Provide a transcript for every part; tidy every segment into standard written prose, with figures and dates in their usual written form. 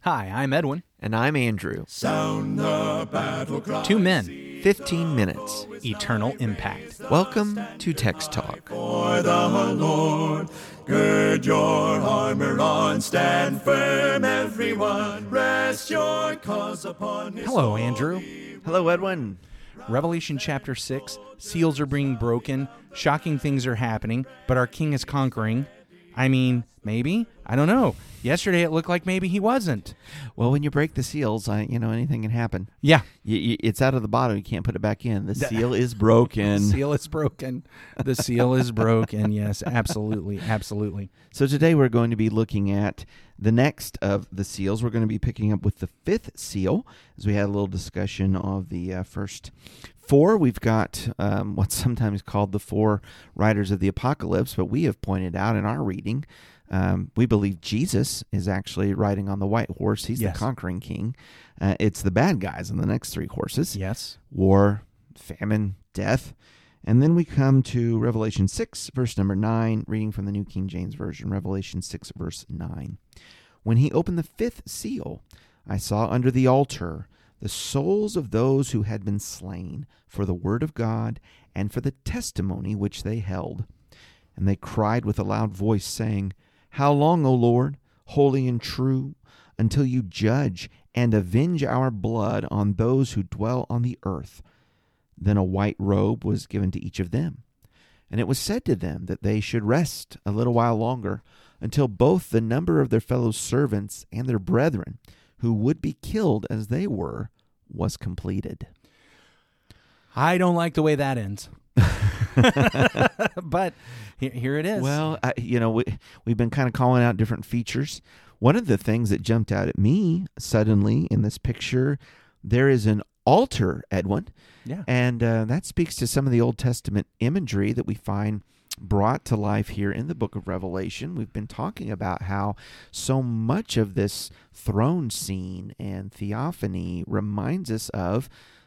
Hi, I'm Edwin. And I'm Andrew. Sound the battle cry. 2 men, 15 minutes. eternal impact. Welcome to Text Talk. For the Lord, gird your armor on, stand firm, everyone. Rest your cause upon His Hello, holy Andrew. Hello, Edwin. Revelation chapter 6, seals are being broken, shocking things are happening, but our king is conquering. I mean, maybe? I don't know. Yesterday it looked like maybe he wasn't. Well, when you break the seals, anything can happen. Yeah. It's out of the bottle. You can't put it back in. The seal is broken. The seal is broken. The seal is broken. Yes, absolutely. Absolutely. So today we're going to be looking at the next of the seals. We're going to be picking up with the fifth seal, as we had a little discussion of the first four. We've got what's sometimes called the four riders of the apocalypse, but we have pointed out in our reading, we believe Jesus is actually riding on the white horse. He's Yes. the conquering king. It's the bad guys on the next three horses. Yes. War, famine, death. And then we come to Revelation 6, verse number 9, reading from the New King James Version, Revelation 6, verse 9. When he opened the fifth seal, I saw under the altar the souls of those who had been slain for the word of God and for the testimony which they held. And they cried with a loud voice, saying, How long, O Lord, holy and true, until you judge and avenge our blood on those who dwell on the earth? Then a white robe was given to each of them. And it was said to them that they should rest a little while longer, until both the number of their fellow servants and their brethren, who would be killed as they were, was completed. I don't like the way that ends. But here it is. Well, we've been kind of calling out different features. One of the things that jumped out at me suddenly in this picture, there is an altar, Edwin. Yeah. And that speaks to some of the Old Testament imagery that we find brought to life here in the book of Revelation. We've been talking about how so much of this throne scene and theophany reminds us of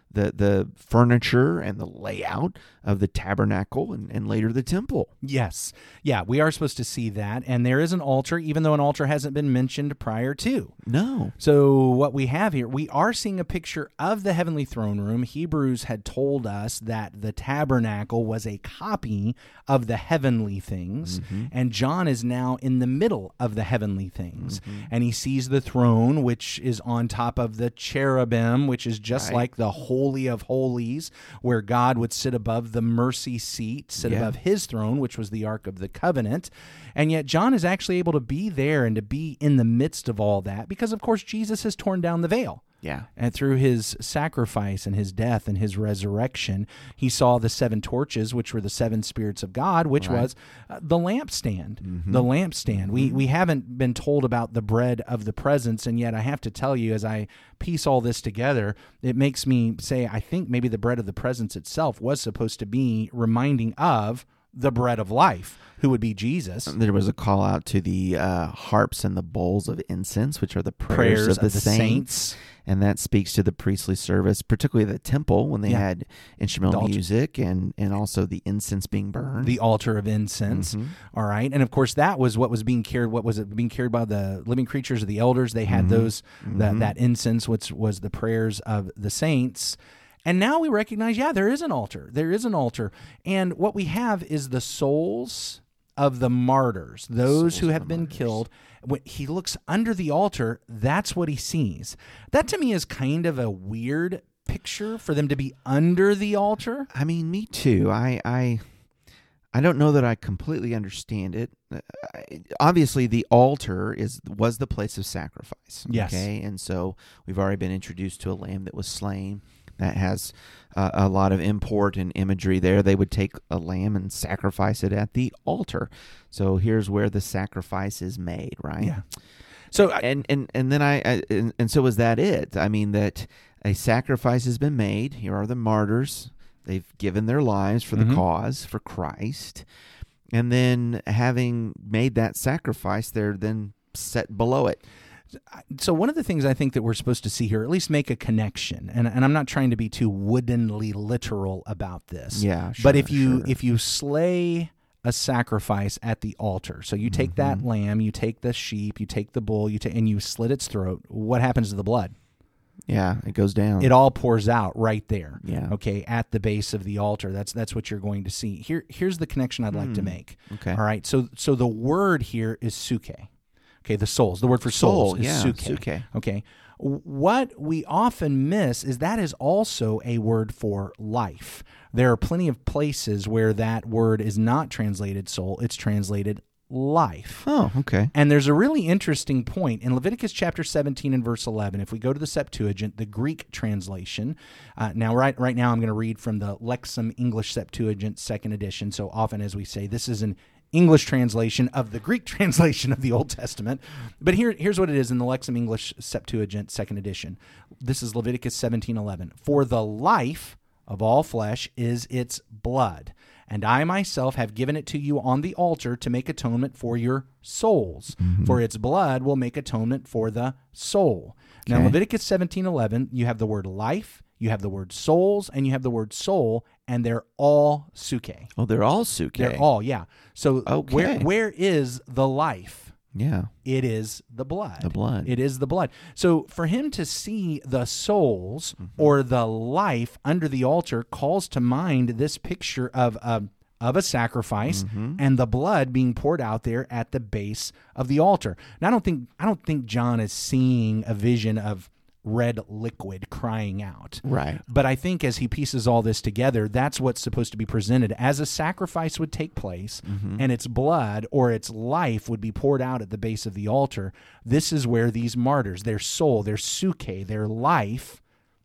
the furniture and the layout of the tabernacle and later the temple. Yes. Yeah, we are supposed to see that. And there is an altar, even though an altar hasn't been mentioned prior to. No. So what we have here, we are seeing a picture of the heavenly throne room. Hebrews had told us that the tabernacle was a copy of the heavenly things. Mm-hmm. And John is now in the middle of the heavenly things. Mm-hmm. And he sees the throne, which is on top of the cherubim, which is just like the Holy of Holies, where God would sit above the mercy seat, above his throne, which was the Ark of the Covenant. And yet John is actually able to be there and to be in the midst of all that because, of course, Jesus has torn down the veil. Yeah. And through his sacrifice and his death and his resurrection, he saw the seven torches, which were the seven spirits of God, which was the lampstand. Mm-hmm. The lampstand. Mm-hmm. We haven't been told about the bread of the presence, and yet I have to tell you, as I piece all this together, it makes me say, I think maybe the bread of the presence itself was supposed to be reminding of the bread of life, who would be Jesus. There was a call out to the harps and the bowls of incense, which are the prayers of the saints. And that speaks to the priestly service, particularly the temple, when they had instrumental music and also the incense being burned. The altar of incense, all right? And, of course, that was what was being carried. What was it being carried by the living creatures of the elders? They had those, that incense, which was the prayers of the saints. And now we recognize, there is an altar. There is an altar. And what we have is the souls of the martyrs, those who have been killed. When he looks under the altar, that's what he sees. That to me is kind of a weird picture for them to be under the altar. I mean, me too. I don't know that I completely understand it. Obviously, the altar was the place of sacrifice. Yes. Okay, and so we've already been introduced to a lamb that was slain. That has a lot of import and imagery there. They would take a lamb and sacrifice it at the altar. So here's where the sacrifice is made, right? Yeah. So and then so was that it? I mean, that a sacrifice has been made. Here are the martyrs. They've given their lives for the cause, for Christ. And then having made that sacrifice, they're then set below it. So one of the things I think that we're supposed to see here, at least make a connection, and I'm not trying to be too woodenly literal about this. Yeah, sure, but if you slay a sacrifice at the altar. So you take that lamb, you take the sheep, you take the bull, and you slit its throat. What happens to the blood? Yeah, it goes down. It all pours out right there. Yeah. Okay, at the base of the altar. That's what you're going to see. Here's the connection I'd like to make. Okay. All right. So the word here is suke. Okay, the souls. The word for souls is suke. Okay. What we often miss is that is also a word for life. There are plenty of places where that word is not translated soul, it's translated life. Oh, okay. And there's a really interesting point in Leviticus chapter 17 and verse 11. If we go to the Septuagint, the Greek translation, now right now I'm going to read from the Lexham English Septuagint, 2nd edition. So often as we say, this is an English translation of the Greek translation of the Old Testament. But here's what it is in the Lexham English Septuagint, 2nd edition. This is Leviticus 17:11. For the life of all flesh is its blood, and I myself have given it to you on the altar to make atonement for your souls. For its blood will make atonement for the soul. Now, Leviticus 17:11, you have the word life, you have the word souls, and you have the word soul, and they're all suke. Oh, they're all suke. They're all, yeah. So where is the life? Yeah. It is the blood. The blood. It is the blood. So for him to see the souls or the life under the altar calls to mind this picture of a sacrifice and the blood being poured out there at the base of the altar. Now I don't think John is seeing a vision of red liquid crying out. Right. But I think as he pieces all this together, that's what's supposed to be presented as a sacrifice would take place, and its blood or its life would be poured out at the base of the altar. This is where these martyrs, their soul, their suke, their life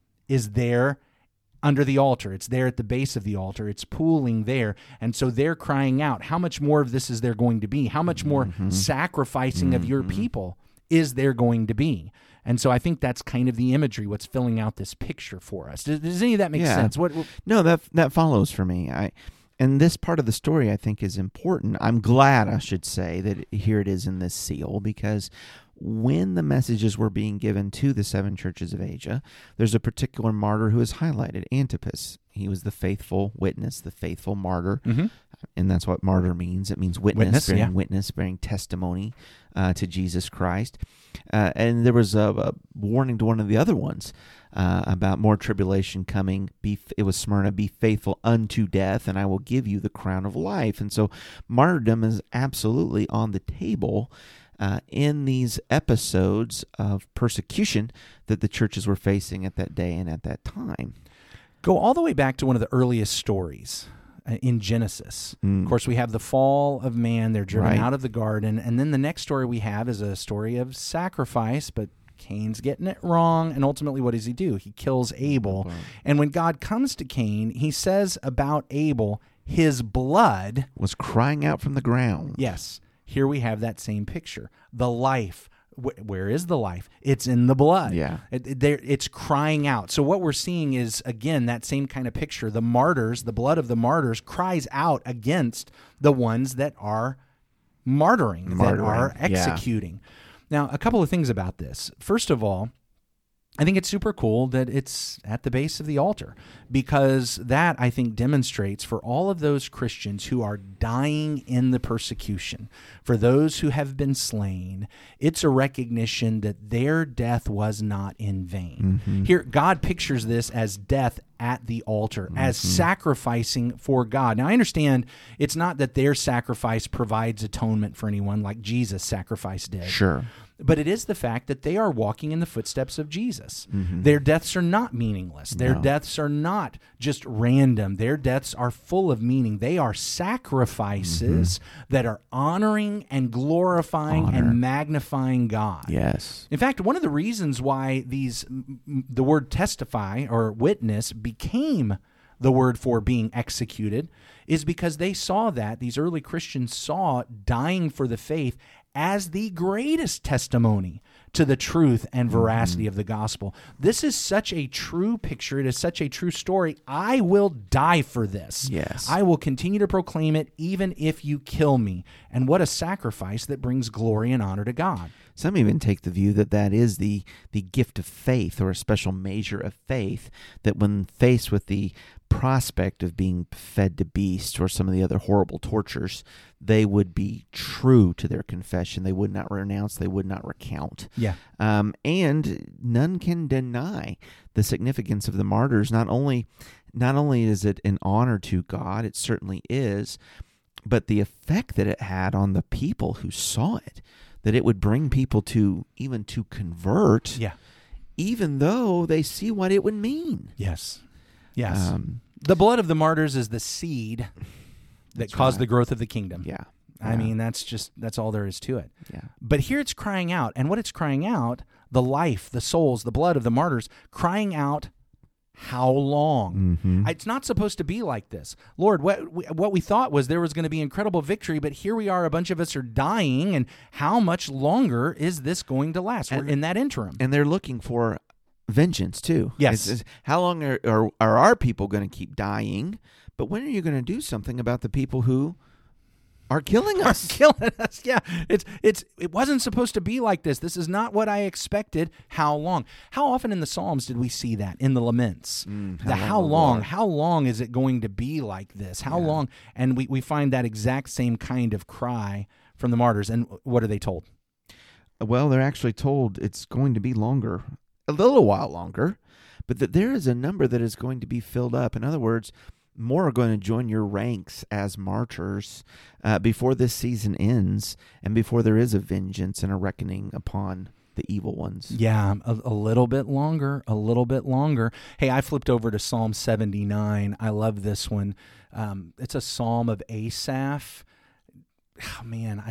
is there under the altar. It's there at the base of the altar. It's pooling there. And so they're crying out, how much more of this is there going to be? How much more sacrificing of your people is there going to be? And so I think that's kind of the imagery, what's filling out this picture for us. Does any of that make sense? No, that follows for me. And this part of the story I think is important. I'm glad, I should say, that here it is in this seal, because when the messages were being given to the 7 churches of Asia, there's a particular martyr who is highlighted, Antipas. He was the faithful witness, the faithful martyr, and that's what martyr means. It means witness, bearing testimony to Jesus Christ. And there was a warning to one of the other ones about more tribulation coming. It was Smyrna, be faithful unto death, and I will give you the crown of life. And so martyrdom is absolutely on the table in these episodes of persecution that the churches were facing at that day and at that time. Go all the way back to one of the earliest stories in Genesis. Of course, we have the fall of man. They're driven out of the garden. And then the next story we have is a story of sacrifice, but Cain's getting it wrong. And ultimately, what does he do? He kills Abel. And when God comes to Cain, he says about Abel, his blood was crying out from the ground. Yes. Here we have that same picture. The life. Where is the life? It's in the blood. Yeah. It's crying out. So what we're seeing is, again, that same kind of picture. The martyrs, the blood of the martyrs cries out against the ones that are martyring. That are executing. Now, a couple of things about this. First of all, I think it's super cool that it's at the base of the altar, because that, I think, demonstrates for all of those Christians who are dying in the persecution, for those who have been slain, it's a recognition that their death was not in vain. Here, God pictures this as death at the altar, as sacrificing for God. Now, I understand it's not that their sacrifice provides atonement for anyone like Jesus' sacrifice did. Sure. But it is the fact that they are walking in the footsteps of Jesus. Their deaths are not meaningless. Their deaths are not just random. Their deaths are full of meaning. They are sacrifices that are honoring and glorifying and magnifying God. Yes. In fact, one of the reasons why the word testify or witness became the word for being executed is because they saw that, these early Christians saw dying for the faith as the greatest testimony to the truth and veracity of the gospel. This is such a true picture. It is such a true story. I will die for this. Yes. I will continue to proclaim it even if you kill me. And what a sacrifice that brings glory and honor to God. Some even take the view that that is the gift of faith, or a special measure of faith, that when faced with the prospect of being fed to beasts or some of the other horrible tortures, they would be true to their confession. They would not renounce. They would not recount. Yeah. And none can deny the significance of the martyrs. Not only is it an honor to God, it certainly is, but the effect that it had on the people who saw it, that it would bring people to even to convert, even though they see what it would mean. Yes. Yes. The blood of the martyrs is the seed that caused the growth of the kingdom. Yeah. I mean, that's all there is to it. Yeah. But here it's crying out. And what it's crying out, the life, the souls, the blood of the martyrs, crying out, how long? Mm-hmm. It's not supposed to be like this. Lord, what we thought was there was going to be incredible victory, but here we are, a bunch of us are dying, and how much longer is this going to last? We're in that interim. And they're looking for vengeance, too. Yes. How long are our people going to keep dying? But when are you going to do something about the people who are killing us? Yeah. It wasn't supposed to be like this. This is not what I expected. How long? How often in the Psalms did we see that in the laments? How long is it going to be like this? How long? And we find that exact same kind of cry from the martyrs. And what are they told? Well, they're actually told it's going to be longer, a little while longer, but that there is a number that is going to be filled up. In other words, more are going to join your ranks as martyrs before this season ends and before there is a vengeance and a reckoning upon the evil ones. Yeah, a little bit longer, Hey, I flipped over to Psalm 79. I love this one. It's a psalm of Asaph. Oh, man,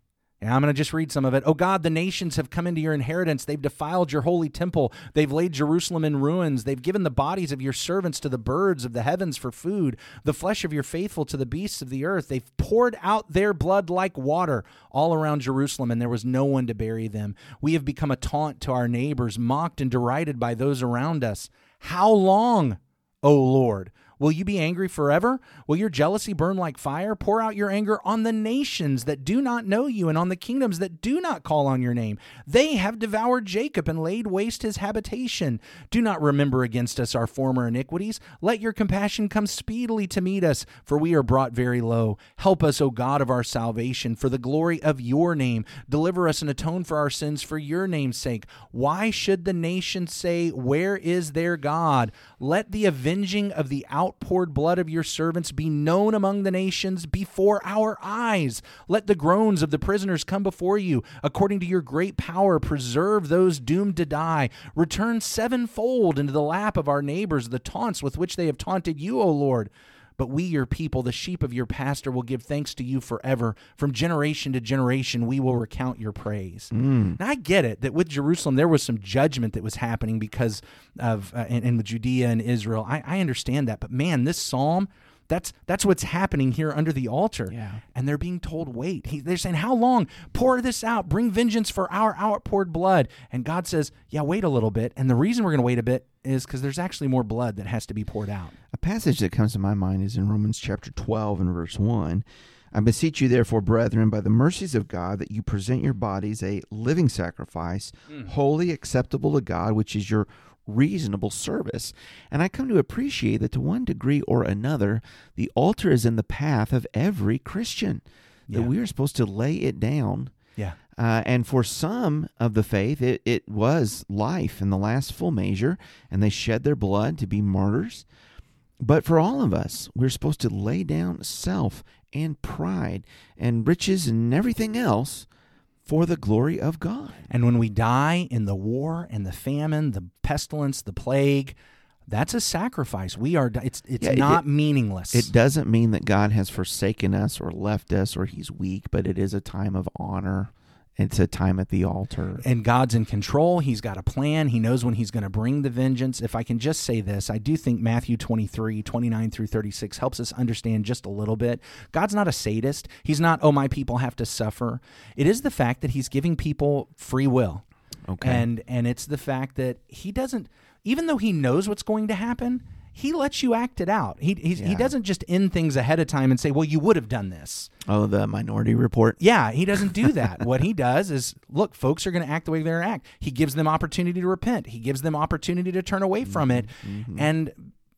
I'm going to just read some of it. Oh God, the nations have come into your inheritance. They've defiled your holy temple. They've laid Jerusalem in ruins. They've given the bodies of your servants to the birds of the heavens for food, the flesh of your faithful to the beasts of the earth. They've poured out their blood like water all around Jerusalem, and there was no one to bury them. We have become a taunt to our neighbors, mocked and derided by those around us. How long, O Lord? Will you be angry forever? Will your jealousy burn like fire? Pour out your anger on the nations that do not know you and on the kingdoms that do not call on your name. They have devoured Jacob and laid waste his habitation. Do not remember against us our former iniquities. Let your compassion come speedily to meet us, for we are brought very low. Help us, O God of our salvation, for the glory of your name. Deliver us and atone for our sins for your name's sake. Why should the nations say, where is their God? Let the avenging of the outpoured blood of your servants be known among the nations before our eyes. Let the groans of the prisoners come before you. According to your great power, preserve those doomed to die. Return sevenfold into the lap of our neighbors the taunts with which they have taunted you, O Lord. But we, your people, the sheep of your pasture, will give thanks to you forever. From generation to generation, we will recount your praise. Now, I get it that with Jerusalem, there was some judgment that was happening because of, and with Judea and Israel. I understand that. But man, this psalm, that's what's happening here under the altar. Yeah. And they're being told, wait. They're saying, how long? Pour this out. Bring vengeance for our outpoured blood. And God says, yeah, wait a little bit. And the reason we're going to wait a bit is because there's actually more blood that has to be poured out. A passage that comes to my mind is in Romans chapter 12 and verse 1. I beseech you, therefore, brethren, by the mercies of God, that you present your bodies a living sacrifice, wholly acceptable to God, which is your reasonable service. And I come to appreciate that to one degree or another, the altar is in the path of every Christian, that we are supposed to lay it down. Yeah. And for some of the faith, it was life in the last full measure, and they shed their blood to be martyrs. But for all of us, we're supposed to lay down self and pride and riches and everything else for the glory of God. And when we die in the war and the famine, the pestilence, the plague, that's a sacrifice. It's not meaningless. It doesn't mean that God has forsaken us or left us or he's weak, but it is a time of honor. It's a time at the altar. And God's in control. He's got a plan. He knows when he's going to bring the vengeance. If I can just say this, I do think Matthew 23, 29 through 36 helps us understand just a little bit. God's not a sadist. He's not, oh, my people have to suffer. It is the fact that he's giving people free will. Okay. And it's the fact that he doesn't, even though he knows what's going to happen, he lets you act it out. He doesn't just end things ahead of time and say, well, you would have done this. Oh, the Minority Report? Yeah, he doesn't do that. What he does is, look, folks are going to act the way they're going to act. He gives them opportunity to repent. He gives them opportunity to turn away from it. Mm-hmm. And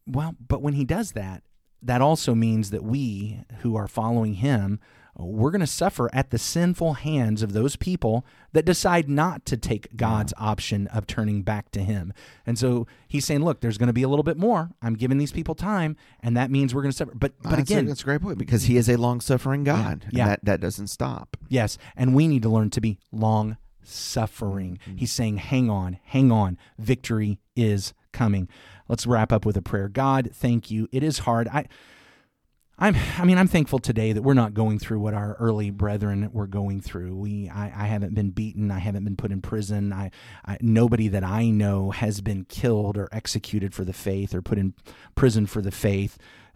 Well, but when he does that, that also means that we who are following him, we're going to suffer at the sinful hands of those people that decide not to take God's option of turning back to him. And so he's saying, look, there's going to be a little bit more. I'm giving these people time, and that means we're going to suffer. But again, that's a great point, because he is a long-suffering God. Yeah. And that doesn't stop. Yes, and we need to learn to be long-suffering. He's saying, hang on. Victory is coming. Let's wrap up with a prayer. God, thank you. It is hard. I'm thankful today that we're not going through what our early brethren were going through. I haven't been beaten. I haven't been put in prison. Nobody that I know has been killed or executed for the faith or put in prison for the faith.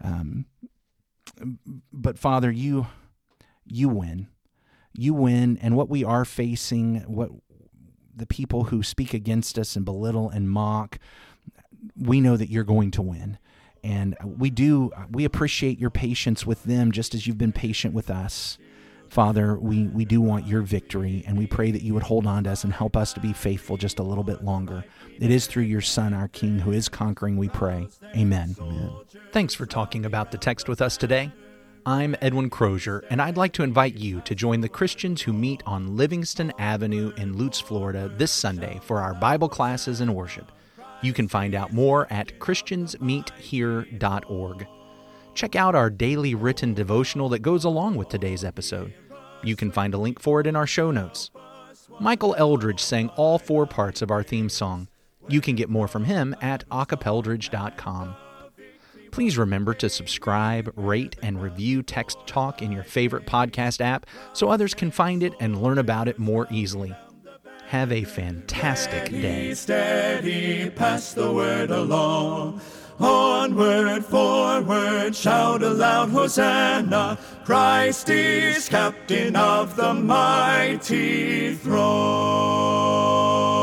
But Father, you win. You win, and what we are facing, what the people who speak against us and belittle and mock, we know that you're going to win. And we appreciate your patience with them just as you've been patient with us. Father, we do want your victory, and we pray that you would hold on to us and help us to be faithful just a little bit longer. It is through your Son, our King, who is conquering, we pray. Amen. Thanks for talking about the text with us today. I'm Edwin Crozier, and I'd like to invite you to join the Christians who meet on Livingston Avenue in Lutz, Florida this Sunday for our Bible classes and worship. You can find out more at christiansmeethere.org. Check out our daily written devotional that goes along with today's episode. You can find a link for it in our show notes. Michael Eldridge sang all 4 parts of our theme song. You can get more from him at acapeldridge.com. Please remember to subscribe, rate, and review Text Talk in your favorite podcast app so others can find it and learn about it more easily. Have a fantastic day. Steady, pass the word along. Onward, forward, shout aloud, Hosanna. Christ is captain of the mighty throne.